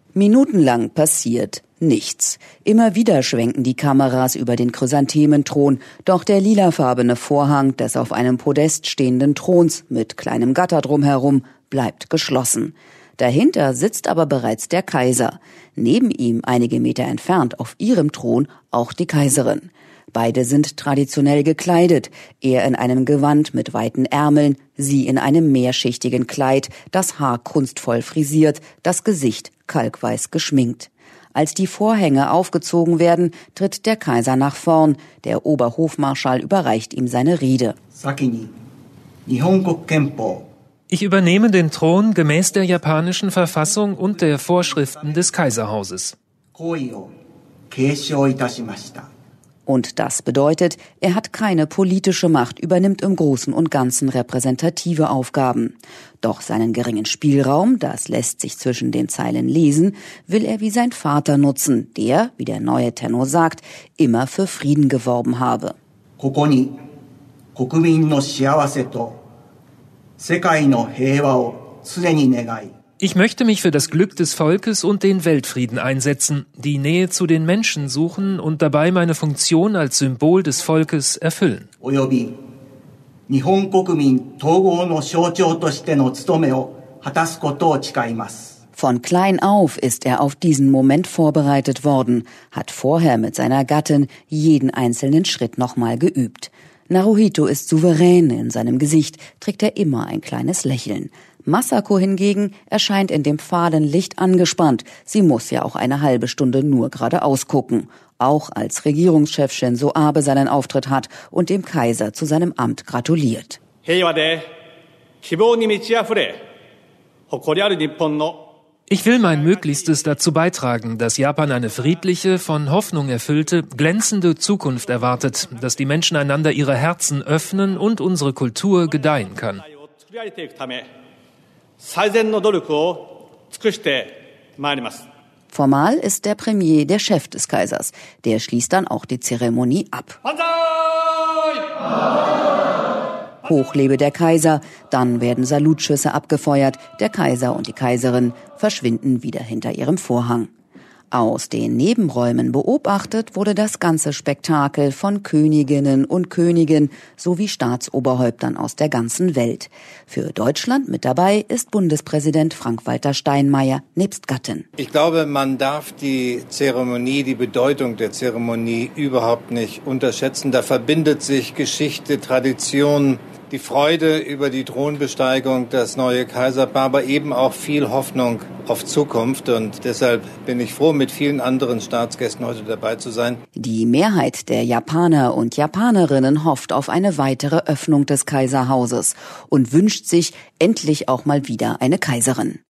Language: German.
Minutenlang passiert nichts. Immer wieder schwenken die Kameras über den Chrysanthementhron, doch der lilafarbene Vorhang des auf einem Podest stehenden Throns mit kleinem Gatter drumherum bleibt geschlossen. Dahinter sitzt aber bereits der Kaiser. Neben ihm, einige Meter entfernt, auf ihrem Thron auch die Kaiserin. Beide sind traditionell gekleidet, er in einem Gewand mit weiten Ärmeln, sie in einem mehrschichtigen Kleid, das Haar kunstvoll frisiert, das Gesicht kalkweiß geschminkt. Als die Vorhänge aufgezogen werden, tritt der Kaiser nach vorn. Der Oberhofmarschall überreicht ihm seine Rede. Ich übernehme den Thron gemäß der japanischen Verfassung und der Vorschriften des Kaiserhauses. Und das bedeutet, er hat keine politische Macht, übernimmt im Großen und Ganzen repräsentative Aufgaben. Doch seinen geringen Spielraum, das lässt sich zwischen den Zeilen lesen, will er wie sein Vater nutzen, der, wie der neue Tenno sagt, immer für Frieden geworben habe. Ich möchte mich für das Glück des Volkes und den Weltfrieden einsetzen, die Nähe zu den Menschen suchen und dabei meine Funktion als Symbol des Volkes erfüllen. Von klein auf ist er auf diesen Moment vorbereitet worden, hat vorher mit seiner Gattin jeden einzelnen Schritt nochmal geübt. Naruhito ist souverän, in seinem Gesicht trägt er immer ein kleines Lächeln. Masako hingegen erscheint in dem fahlen Licht angespannt. Sie muss ja auch eine halbe Stunde nur geradeaus gucken. Auch als Regierungschef Shinzo Abe seinen Auftritt hat und dem Kaiser zu seinem Amt gratuliert. Ich will mein Möglichstes dazu beitragen, dass Japan eine friedliche, von Hoffnung erfüllte, glänzende Zukunft erwartet, dass die Menschen einander ihre Herzen öffnen und unsere Kultur gedeihen kann. Formal ist der Premier der Chef des Kaisers. Der schließt dann auch die Zeremonie ab. Hoch lebe der Kaiser, dann werden Salutschüsse abgefeuert, der Kaiser und die Kaiserin verschwinden wieder hinter ihrem Vorhang. Aus den Nebenräumen beobachtet wurde das ganze Spektakel von Königinnen und Königen sowie Staatsoberhäuptern aus der ganzen Welt. Für Deutschland mit dabei ist Bundespräsident Frank-Walter Steinmeier nebst Gattin. Ich glaube, man darf die Zeremonie, die Bedeutung der Zeremonie überhaupt nicht unterschätzen. Da verbindet sich Geschichte, Tradition, die Freude über die Thronbesteigung, das neue Kaiserpaar, aber eben auch viel Hoffnung auf Zukunft. Und deshalb bin ich froh, mit vielen anderen Staatsgästen heute dabei zu sein. Die Mehrheit der Japaner und Japanerinnen hofft auf eine weitere Öffnung des Kaiserhauses und wünscht sich endlich auch mal wieder eine Kaiserin.